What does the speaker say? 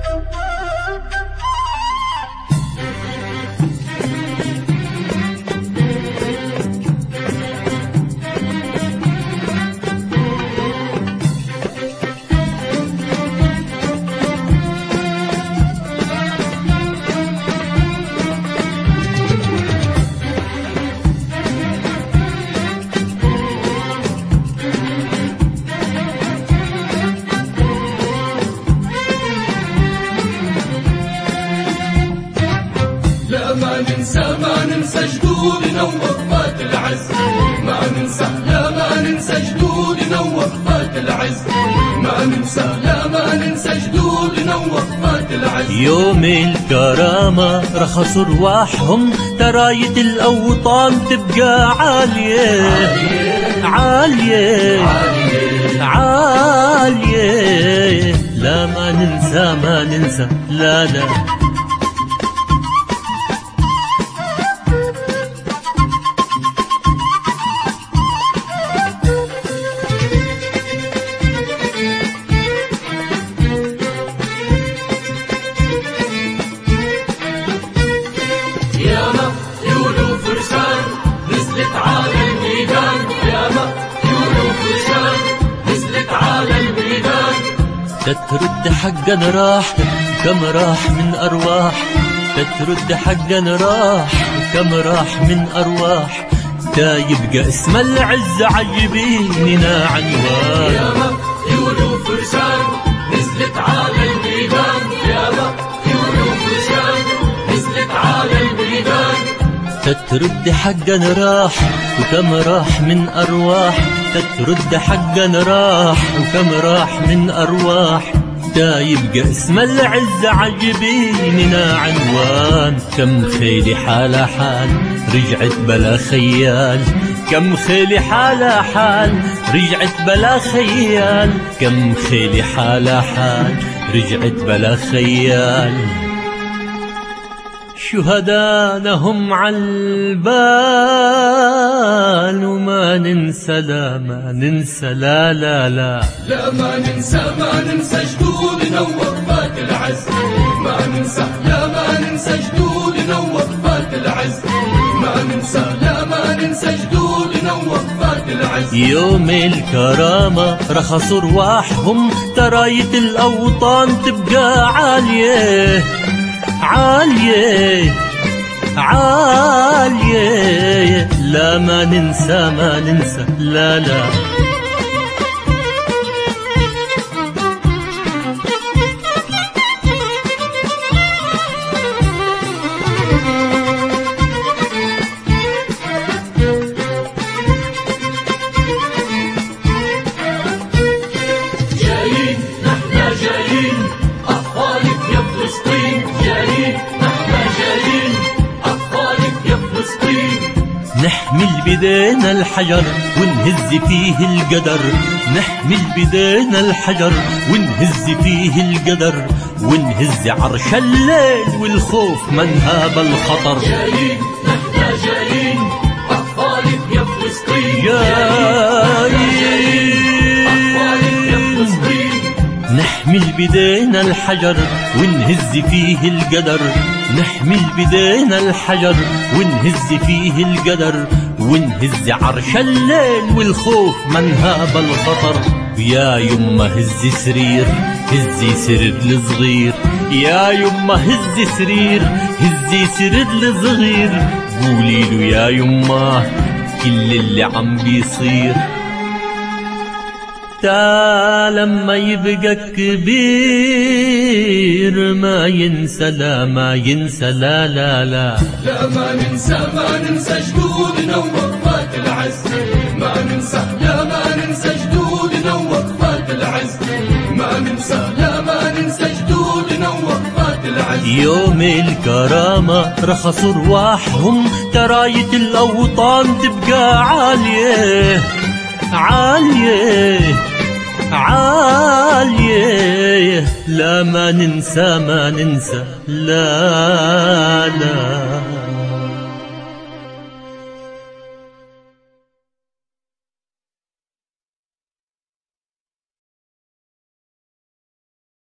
ما ننسى جدودنا ووقفات العز، ما ننسى لا ما ننسى جدودنا ووقفات العز، ما ننسى لا ما ننسى جدودنا ووقفات العز. يوم الكرامة رخصوا رواحهم، تراية الأوطان تبقى عالية عالية عالية. لا ما ننسى ما ننسى لا لا. ياما يولو فرسان نزلت على الميدان، ياما يولو فرسان نزلت على الميدان. تترد حقا راح كم راح من أرواح، تترد حقا راح كم راح من أرواح. دا يبقى اسم العز عجبيننا عنوان. ياما يولو فرسان نزلت على الميدان، ياما يولو فرسان نزلت على الميدان. تترد حقا راح وكم راح من أرواح، تترد حقا راح وكم راح من أرواح. دا يبقى اسم العز عجبيننا عنوان. كم خيل حال حال رجعت بلا خيال، كم خيل حال حال رجعت بلا خيال، كم خيل حال حال رجعت بلا خيال. شهدانا هم عالبال، وما ننسى لا ما ننسى لا لا لا. لا ما ننسى ما ننسى جدودنا ووقفات العز، ما ننسى لا ما ننسى جدودنا ووقفات العز، ما ننسى لا ما ننسى جدودنا ووقفات العز. يوم الكرامة رخصوا رواحهم، تراية الأوطان تبقى عالية عالية عالية. لا ما ننسى ما ننسى لا لا. جايين نحن جايين أطفالك يا فلسطين، جايين نحن جايين أطفالك يا فلسطين. نحمل بدينا الحجر ونهز فيه القدر، نحمل بدينا الحجر ونهز فيه القدر، ونهز عرش الليل والخوف من هاب الخطر. جايين نحن جايين أطفالك يا فلسطين، نحمل بدينا الحجر ونهز فيه القدر، نحمل بدينا الحجر ونهز فيه القدر، ونهز عرش الليل والخوف من هاب الخطر. يا يما هزي سرير هزي سرد الصغير، يا يما هزي سرير هزي سرد الصغير. قولي له يا يما كل اللي عم بيصير. تا لما يبقى كبير ما ينسى لا ما ينسى لا لا لا. لا ما ننسى جدودنا ووقفات العز، ما ننسى لا ما ننسى جدودنا ووقفات العز، ما ننسى لا ما ننسى جدودنا ووقفات العز. يوم الكرامة رخصوا رواحهم، تراية الأوطان تبقى عالية عالية عالية. لا ما ننسى ما ننسى لا لا.